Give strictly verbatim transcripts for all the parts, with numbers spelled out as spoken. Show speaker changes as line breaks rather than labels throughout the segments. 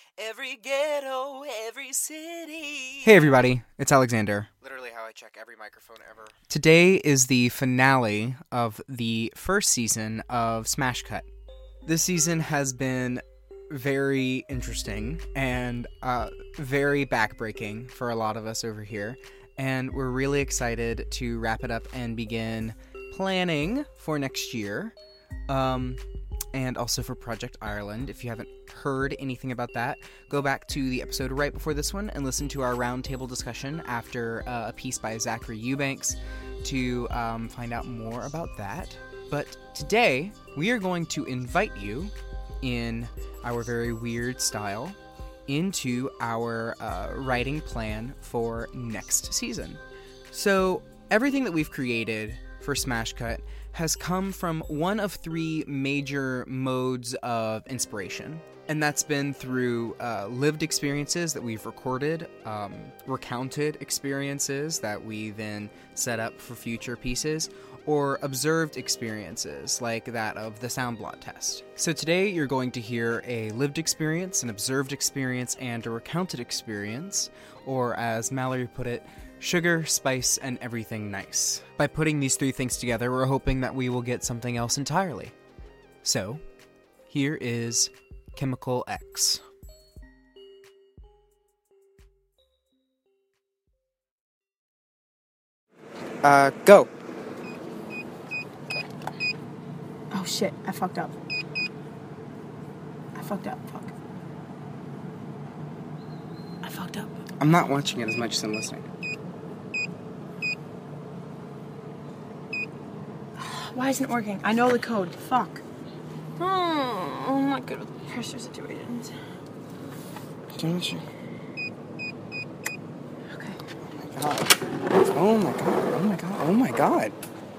Every ghetto, every city.
Hey everybody, it's Alexander.
Literally how I check every microphone ever.
Today is the finale of the first season of Smash Cut. This season has been very interesting and uh, very backbreaking for a lot of us over here, and we're really excited to wrap it up and begin planning for next year. Um... and also for Project Ireland. If you haven't heard anything about that, go back to the episode right before this one and listen to our roundtable discussion after uh, a piece by Zachary Eubanks to um, find out more about that. But today, we are going to invite you, in our very weird style, into our uh, writing plan for next season. So, everything that we've created for Smash Cut has come from one of three major modes of inspiration. And that's been through uh, lived experiences that we've recorded, um, recounted experiences that we then set up for future pieces, or observed experiences like that of the Soundblot test. So today you're going to hear a lived experience, an observed experience, and a recounted experience, or as Mallory put it, sugar, spice, and everything nice. By putting these three things together, we're hoping that we will get something else entirely. So, here is Chemical X. Uh, go.
Oh shit, I fucked up. I fucked up, fuck. I fucked up.
I'm not watching it as much as I'm listening.
Why isn't it working? I know the code. Fuck. Oh, I'm not good with pressure situations.
Don't you?
Okay.
Oh my god. Oh my god. Oh my god.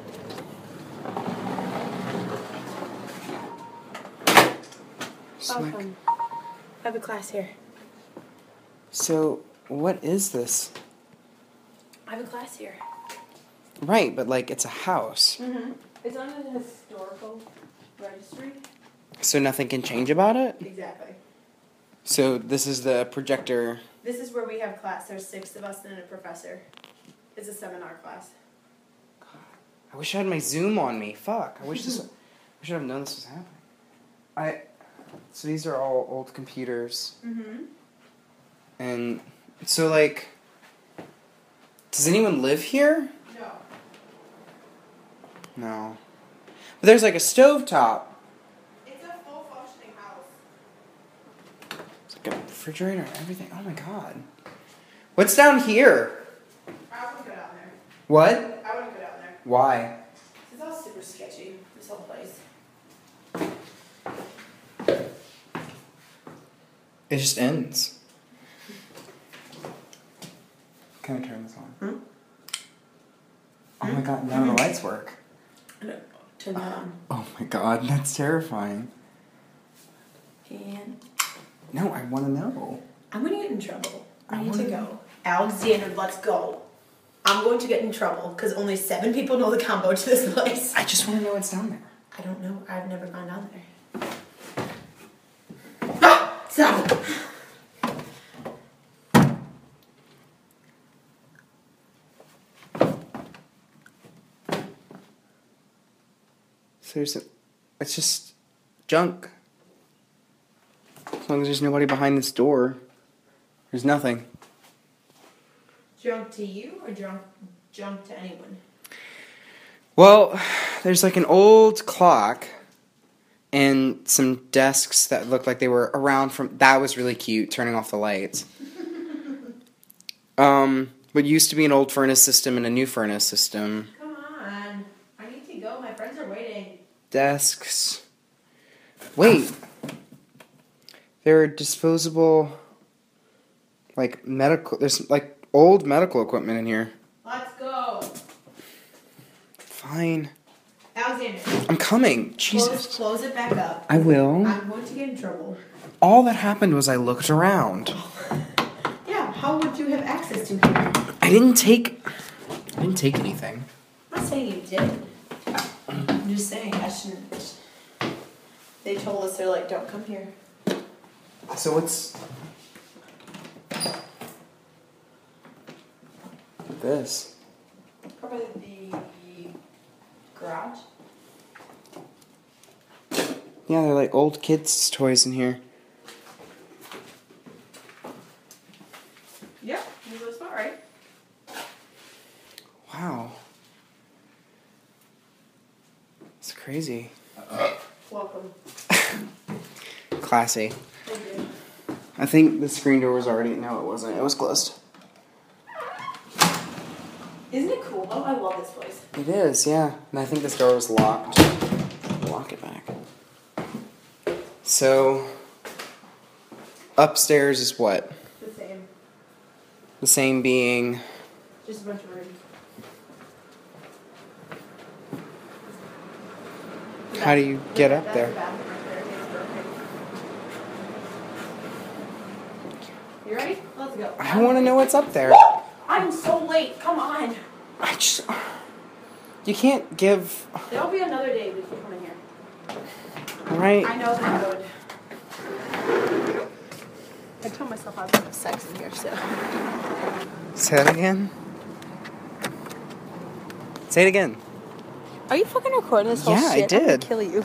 Oh my god. Slick.
Welcome. I have a class here.
So, what is this?
I have a class here.
Right, but like, it's a house.
Mm-hmm. It's on a historical registry.
So nothing can change about it?
Exactly.
So this is the projector.
This is where we have class. There's six of us and a professor. It's a seminar class.
I wish I had my Zoom on me. Fuck. I wish this. I should have known this was happening. I. So these are all old computers.
Mm-hmm.
And so like, does anyone live here?
No.
No. But there's like a stovetop.
It's a full functioning house.
It's like a refrigerator and everything. Oh my god. What's down here?
I wouldn't go down there.
What?
I wouldn't go down there.
Why?
It's all super sketchy, this whole place.
It just ends. Can I turn this on?
Hmm?
Oh my god, none of the lights work.
No, turn that on.
Oh my god, that's terrifying.
And
No, I want to know.
I'm going to get in trouble. I,
I
need to
wanna
go.
know.
Alexander, let's go. I'm going to get in trouble because only seven people know the combo to this place.
I just want to know what's down there.
I don't know. I've never gone down there. Ah! Stop!
Seriously, it's just junk. As long as there's nobody behind this door, there's nothing.
Junk to you or junk, junk to anyone?
Well, there's like an old clock and some desks that look like they were around from... That was really cute, turning off the lights. um, what used to be an old furnace system and a new furnace system.
Come on. I need to go. My friends are waiting.
Desks. Wait. There are disposable, like, medical... There's, like, old medical equipment in here.
Let's go.
Fine.
Alexander.
I'm coming. Jesus.
Close, close it back up.
I will.
I'm going to get in trouble.
All that happened was I looked around.
Yeah, how would you have access to here?
I didn't take... I didn't take anything.
I'm not saying you did. I'm just saying I shouldn't. They told us, they're like, don't come here.
So what's this?
Probably the garage.
Yeah, they're like old kids' toys in here.
Yeah, this is the spot, right?
Wow. It's crazy.
Welcome.
Classy.
Thank you.
I think the screen door was already... No, it wasn't. It was closed.
Isn't it cool though? I love this place.
It is, yeah. And I think this door was locked. Lock it back. So, upstairs is what?
The same.
The same being...
Just a bunch of rooms.
How do you get up
That's
there?
The bathroom right there. It's perfect. You ready? Let's go.
I want to know what's up there.
I'm so late. Come on.
I just... You can't give...
There'll be another day we can come in here.
Right?
I know that would. I told myself I was gonna have sex in here, so.
Say that again? Say it again.
Are you fucking recording this whole
Yeah, I
shit? I'm gonna
did.
kill you.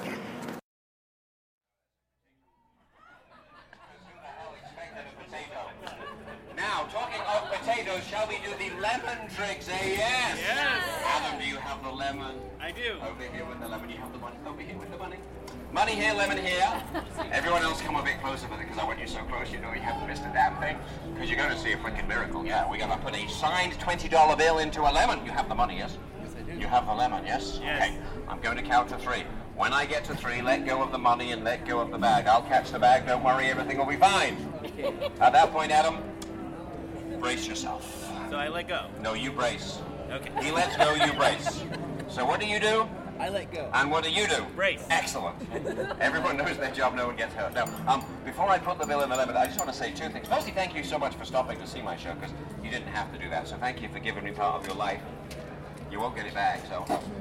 Now, talking of potatoes, shall we do the lemon tricks, eh? Yes!
Yes!
Adam, do you have the lemon?
I do.
Over here with the lemon. You have the money. Over here with the money. Money here, lemon here. Everyone else come a bit closer with it because I want you so close you know you haven't missed a damn thing. Because you're going to see a freaking miracle. Yeah, we're going to put a signed twenty dollar bill into a lemon. You have the money, yes?
Yes, I do.
You have the lemon, yes?
Yes.
Okay, I'm going to count to three. When I get to three, let go of the money and let go of the bag. I'll catch the bag, don't worry, everything will be fine. At that point, Adam, brace yourself.
So I let go.
No, you brace.
Okay.
He lets go, you brace. So what do you do?
I let go.
And what do you do?
Brace.
Excellent. Everyone knows their job, no one gets hurt. Now, um, before I put the bill in the lemon, I just want to say two things. Firstly, thank you so much for stopping to see my show, because you didn't have to do that. So thank you for giving me part of your life. You won't get it back, so.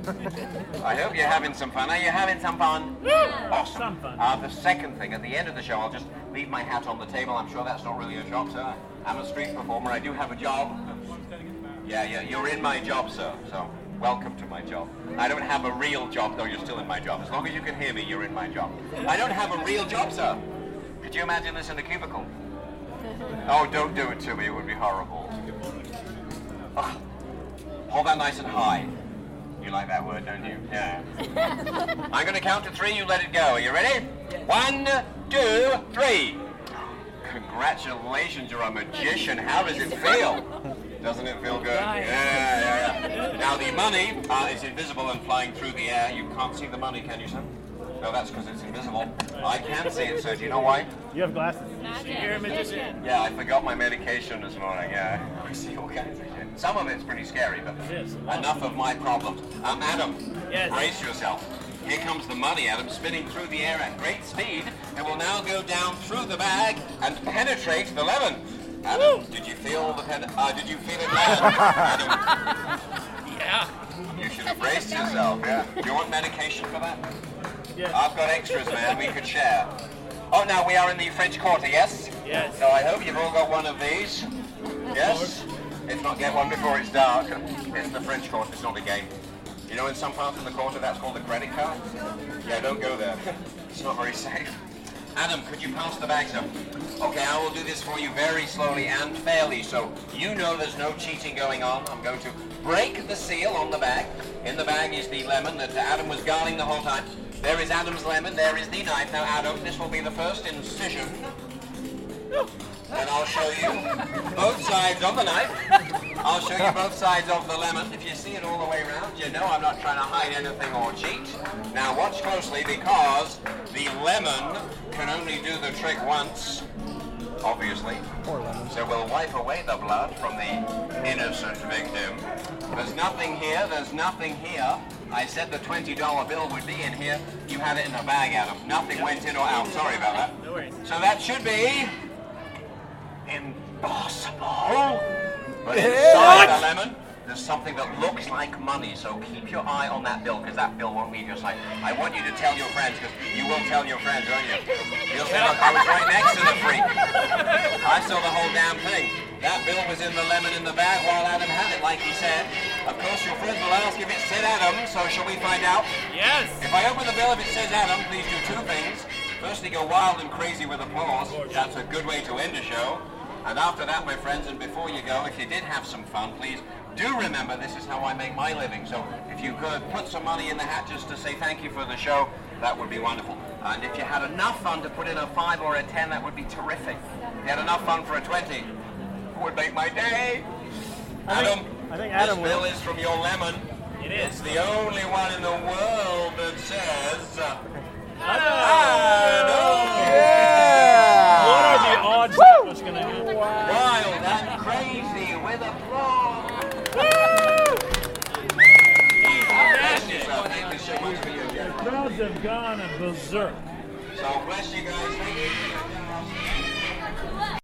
I hope you're having some fun. Are you having some fun?
Yeah.
Awesome.
Some fun.
Uh, the second thing, at the end of the show, I'll just leave my hat on the table. I'm sure that's not really a job, sir. I'm a street performer. I do have a job. Yeah, yeah, you're in my job, sir, so welcome to my job. I don't have a real job, though you're still in my job. As long as you can hear me, you're in my job. I don't have a real job, sir. Could you imagine this in a cubicle? Oh, don't do it to me. It would be horrible. Oh, hold that nice and high. You like that word, don't you? Yeah. I'm going to count to three. You let it go. Are you ready? One, two, three. Congratulations, you're a magician. How does it feel? Doesn't it feel good? Yeah, yeah, yeah. Now the money uh, is invisible and flying through the air. You can't see the money, can you, sir? No, that's because it's invisible. I can see it, sir. Do you know why?
You have glasses. You're a magician.
Yeah, I forgot my medication this morning. Yeah, I see all kinds of shit. Some of it's pretty scary, but
It is.
enough of my problems. Um, Adam,
Yes.
brace yourself. Here comes the money, Adam, spinning through the air at great speed, and will now go down through the bag and penetrate the lemon. Adam, did you feel the pen? Uh, did you feel it land? Adam,
Yeah.
you should have braced yourself. Yeah. Do you want medication for that?
Yes.
I've got extras, man. We could share. Oh, now we are in the French Quarter, yes?
Yes.
So I hope you've all got one of these. Yes? If not, get one before it's dark. It's the French Quarter. It's not a game. You know, in some parts of the quarter, that's called a credit card. Yeah, don't go there. It's not very safe. Adam, could you pass the bags up? Okay, I will do this for you very slowly and fairly, so you know there's no cheating going on. I'm going to break the seal on the bag. In the bag is the lemon that Adam was guarding the whole time. There is Adam's lemon, there is the knife. Now, Adam, this will be the first incision. And I'll show you both sides of the knife. I'll show you both sides of the lemon. If you see it all the way around, you know I'm not trying to hide anything or cheat. Now watch closely, because the lemon can only do the trick once, obviously. So we'll wipe away the blood from the innocent victim. There's nothing here, there's nothing here. I said the twenty dollar bill would be in here. You had it in a bag, Adam. Nothing went in or out. Sorry about that.
No worries.
So that should be impossible. But inside the lemon, there's something that looks like money. So keep your eye on that bill, because that bill won't leave your sight. I want you to tell your friends, because you will tell your friends, won't you? You'll say, look, I was right next to the freak. I saw the whole damn thing. That bill was in the lemon in the bag while Adam had it, like he said. Of course, your friends will ask if it said Adam, so shall we find out?
Yes.
If I open the bill, if it says Adam, please do two things. Firstly, go wild and crazy with applause. That's a good way to end a show. And after that, my friends, and before you go, if you did have some fun, please do remember this is how I make my living. So if you could put some money in the hat just to say thank you for the show, that would be wonderful. And if you had enough fun to put in a five or a ten, that would be terrific. If you had enough fun for a twenty, it would make my day.
I think-
Adam,
I think Adam
this bill
will.
is from your lemon.
It is.
It's the only one in the world that says... uh,
Yeah!
What are the odds that was going to happen?
Wild and crazy with applause. Bless yourself. Thank you so much for your
The
gift.
crowds have gone berserk.
So bless you guys. Thank you.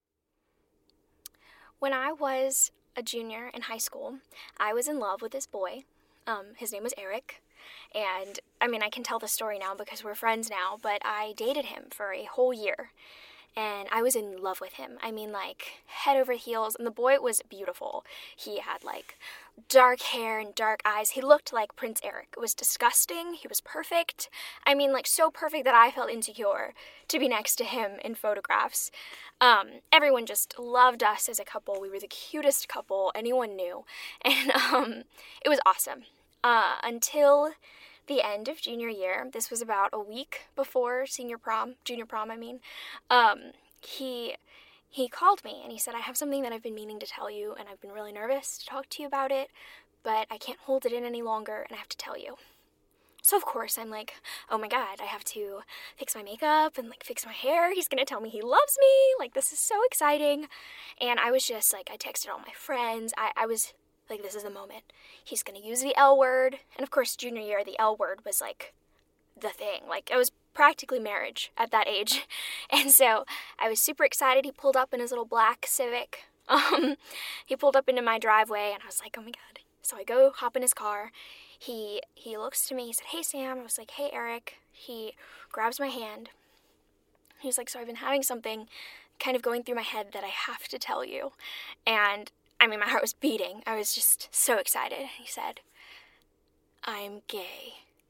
When I was a junior in high school, I was in love with this boy. Um, his name was Eric. And, I mean, I can tell the story now because we're friends now, but I dated him for a whole year. And I was in love with him. I mean, like, head over heels. And the boy was beautiful. He had, like, dark hair and dark eyes. He looked like Prince Eric. It was disgusting. He was perfect. I mean, like, so perfect that I felt insecure to be next to him in photographs. Um, everyone just loved us as a couple. We were the cutest couple anyone knew. And um, it was awesome. Uh, until the end of junior year, this was about a week before senior prom, junior prom, I mean, um, he, he called me and he said, I have something that I've been meaning to tell you and I've been really nervous to talk to you about it, but I can't hold it in any longer and I have to tell you. So of course I'm like, oh my god, I have to fix my makeup and like fix my hair. He's gonna tell me he loves me. Like, this is so exciting. And I was just like, I texted all my friends. I, I was like, this is the moment. He's gonna use the L word. And of course, junior year, the L word was like the thing. Like, it was practically marriage at that age. And so I was super excited. He pulled up in his little black Civic. Um, he pulled up into my driveway and I was like, oh my god. So I go hop in his car. He he looks to me, he said, hey Sam. I was like, hey Eric. He grabs my hand. He's like, so I've been having something kind of going through my head that I have to tell you. And I mean, my heart was beating. I was just so excited. He said, I'm gay.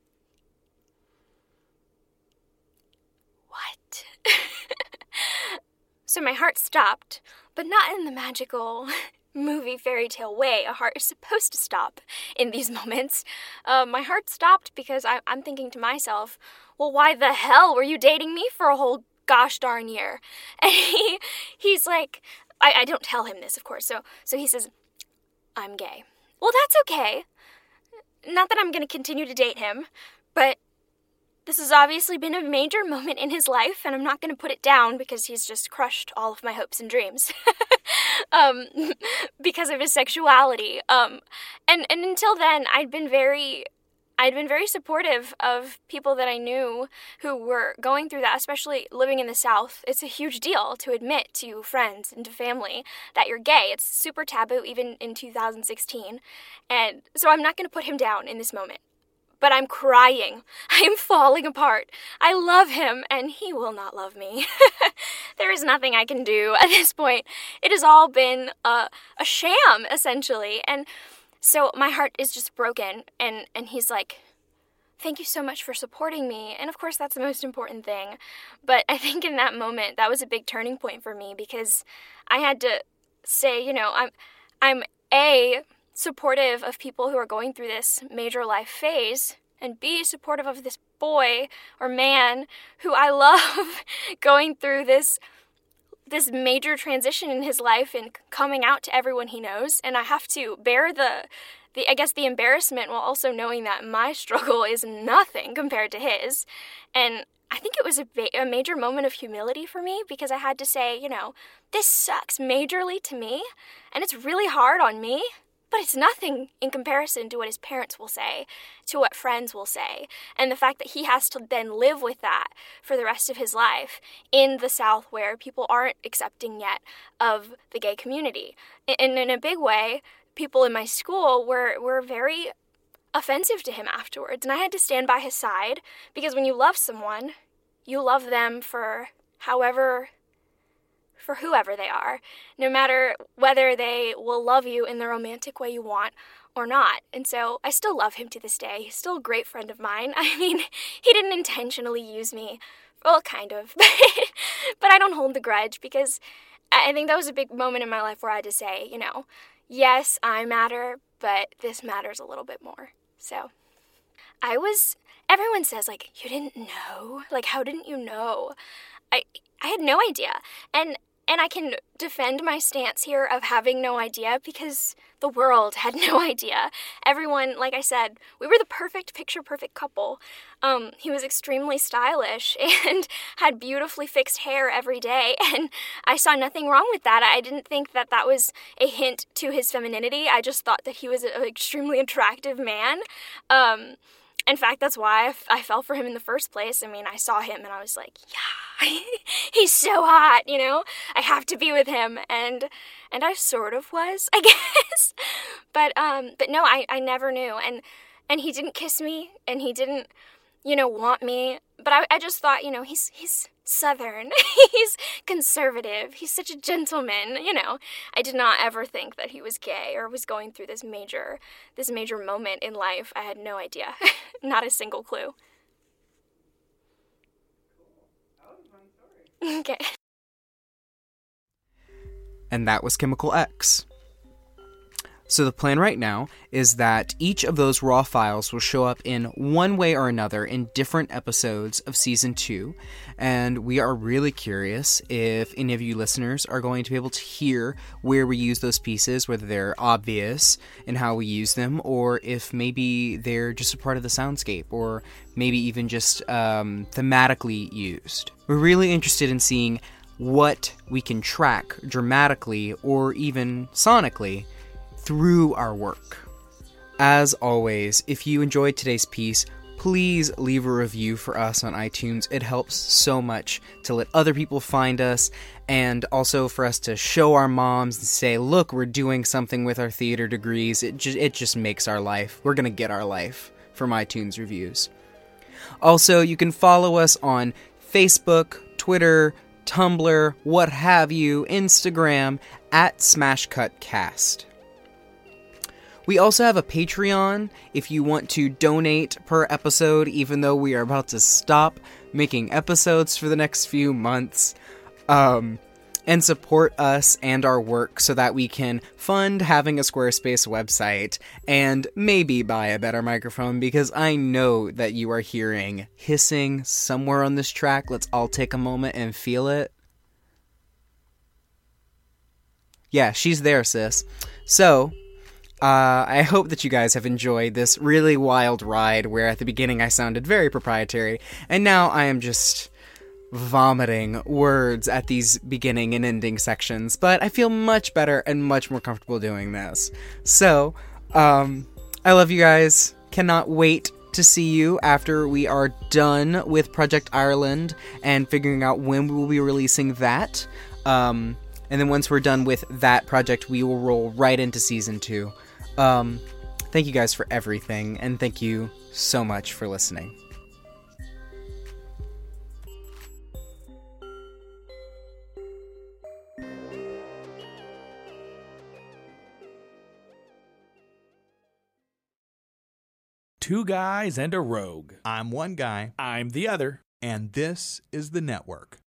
What? So my heart stopped, but not in the magical movie fairy tale way. A heart is supposed to stop in these moments. Uh, my heart stopped because I, I'm thinking to myself, well, why the hell were you dating me for a whole gosh darn year? And he, he's like, I, I don't tell him this, of course. So, so he says, I'm gay. Well, that's okay. Not that I'm going to continue to date him, but this has obviously been a major moment in his life, and I'm not going to put it down because he's just crushed all of my hopes and dreams um, because of his sexuality. Um, and, and until then, I'd been very... I'd been very supportive of people that I knew who were going through that, especially living in the South. It's a huge deal to admit to friends and to family that you're gay. It's super taboo even in two thousand sixteen. And so I'm not going to put him down in this moment. But I'm crying. I'm falling apart. I love him, and he will not love me. There is nothing I can do at this point. It has all been a, a sham, essentially. And so my heart is just broken, and, and he's like, thank you so much for supporting me. And of course, that's the most important thing. But I think in that moment, that was a big turning point for me because I had to say, you know, I'm, I'm A, supportive of people who are going through this major life phase, and B, supportive of this boy or man who I love going through this this major transition in his life and coming out to everyone he knows. And I have to bear the, the I guess, the embarrassment while also knowing that my struggle is nothing compared to his. And I think it was a, ba- a major moment of humility for me because I had to say, you know, this sucks majorly to me, and it's really hard on me, but it's nothing in comparison to what his parents will say, to what friends will say, and the fact that he has to then live with that for the rest of his life in the South where people aren't accepting yet of the gay community. And in a big way, people in my school were, were very offensive to him afterwards, and I had to stand by his side because when you love someone, you love them for however for whoever they are, no matter whether they will love you in the romantic way you want or not. And so I still love him to this day. He's still a great friend of mine. I mean, he didn't intentionally use me. Well, kind of. But I don't hold the grudge, because I think that was a big moment in my life where I had to say, you know, yes, I matter, but this matters a little bit more. So I was, everyone says, like, you didn't know? Like, how didn't you know? I I had no idea. And and I can defend my stance here of having no idea, because the world had no idea. Everyone, like I said, we were the perfect, picture-perfect couple. Um, he was extremely stylish and had beautifully fixed hair every day, and I saw nothing wrong with that. I didn't think that that was a hint to his femininity. I just thought that he was an extremely attractive man. Um... In fact, that's why I, f- I fell for him in the first place. I mean, I saw him and I was like, yeah, he's so hot, you know? I have to be with him. And and I sort of was, I guess. But um, but no, I, I never knew. And and he didn't kiss me, and he didn't, you know, want me. But I, I just thought, you know, he's he's Southern. He's conservative. He's such a gentleman, you know. I did not ever think that he was gay or was going through this major this major moment in life. I had no idea. Not a single clue. Okay.
And that was Chemical X. So the plan right now is that each of those raw files will show up in one way or another in different episodes of Season two, and we are really curious if any of you listeners are going to be able to hear where we use those pieces, whether they're obvious in how we use them, or if maybe they're just a part of the soundscape, or maybe even just um, thematically used. We're really interested in seeing what we can track dramatically or even sonically through our work. As always, if you enjoyed today's piece, please leave a review for us on iTunes. It helps so much to let other people find us, and also for us to show our moms and say, look, we're doing something with our theater degrees. It just, it just makes our life. We're gonna get our life from iTunes reviews. Also, you can follow us on Facebook, Twitter, Tumblr, what have you, Instagram, at SmashCutCast. We also have a Patreon if you want to donate per episode, even though we are about to stop making episodes for the next few months, um, and support us and our work so that we can fund having a Squarespace website and maybe buy a better microphone, because I know that you are hearing hissing somewhere on this track. Let's all take a moment and feel it. Yeah, she's there, sis. So Uh, I hope that you guys have enjoyed this really wild ride where at the beginning I sounded very proprietary, and now I am just vomiting words at these beginning and ending sections, but I feel much better and much more comfortable doing this. So, um, I love you guys. Cannot wait to see you after we are done with Project Ireland and figuring out when we will be releasing that. Um, and then once we're done with that project, we will roll right into Season two. Um, thank you guys for everything, and thank you so much for listening.
Two guys and a rogue.
I'm one guy,
I'm the other.
and this is The Network.